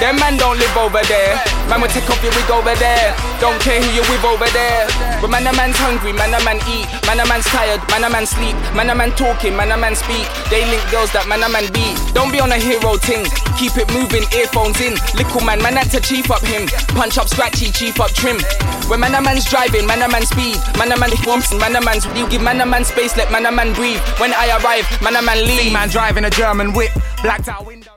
Them man don't live over there. Man will take off your wig over there. Don't care who you with over there. But man a man's hungry, man a man eat. Man a man's tired, man a man sleep. Man a man talking, man a man speak. They link girls that man a man beat. Don't be on a hero ting. Keep it moving, earphones in. Little man had to chief up him. Punch up scratchy, chief up trim. When man a man's driving, man a man speed. Man a man wants, man a man's. You give man a man space, let man a man breathe. When I arrive, man a man leave. Man driving a German whip, blacked out window.